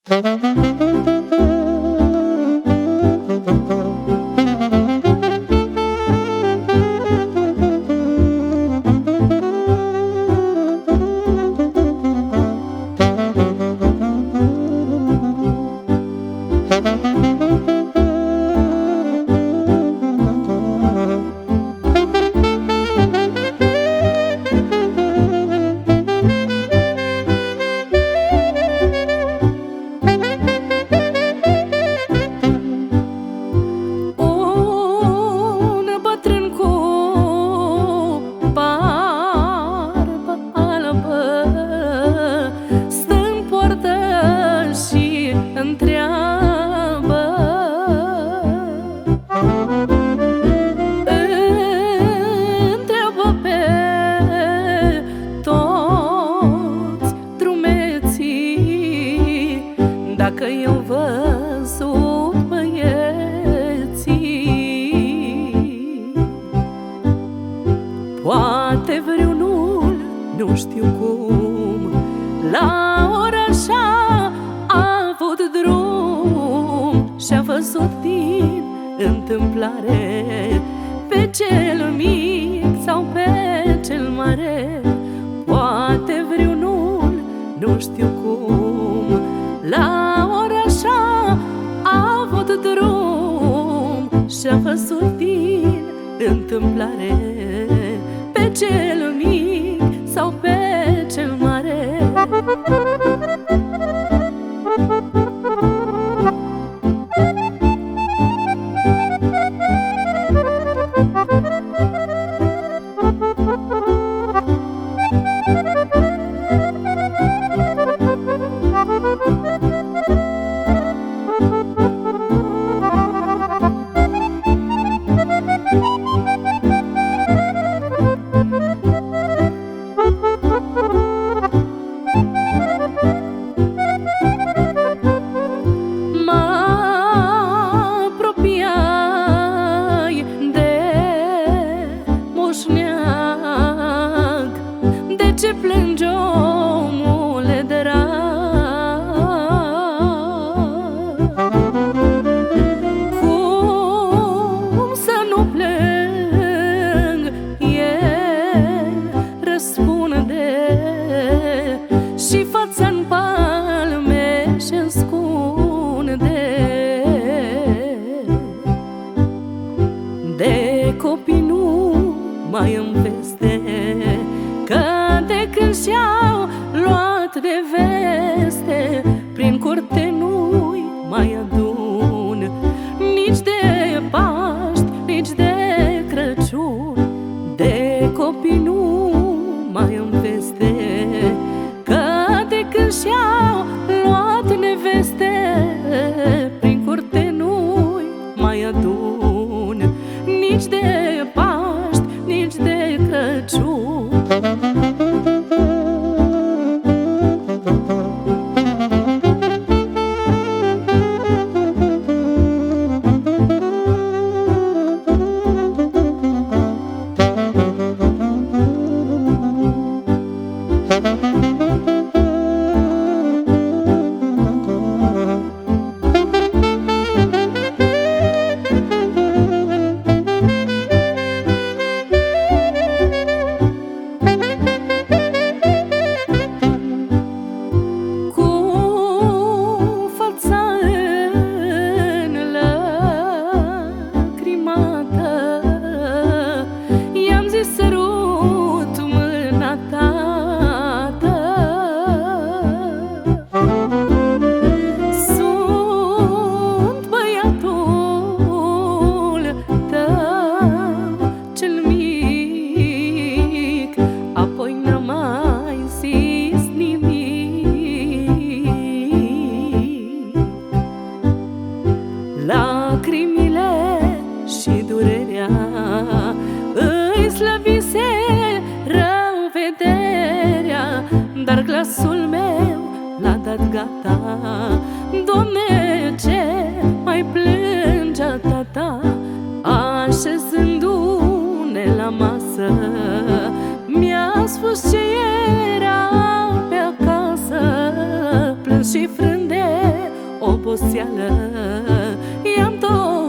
Întreabă pe toți drumeții dacă i-au văzut băieții. Poate vreunul, nu știu cum, la ora așa a avut drum și-a văzut din întâmplare pe cel mic sau pe cel mare. Poate vreunul, nu știu cum, la ora așa a avut drum și-a văzut din întâmplare pe cel mic sau pe cel mare. De ce plângi, omule drag? Cum să nu plâng? El răspunde și fața-n palme și ascunde. De copii nu mai îmi veste, că de când și-au luat de veste, prin curte nu-i mai adun nici de Paști, nici de Crăciun. De copii nu mai îmi veste, că de când și-au luat neveste, prin curte nu-i mai adun nici de Paști, nici de Crăciun. Sărut mâna ta, sunt băiatul tău cel mic. Apoi n-am mai zis nimic. Lacrimile și durerea îi slăbise rău vederea, dar glasul meu l-a dat gata. Doamne, ce mai plângea tata? Așezându-ne la masă, mi-a spus ce era pe acasă. Plâns și frânde oboseală, i-am tot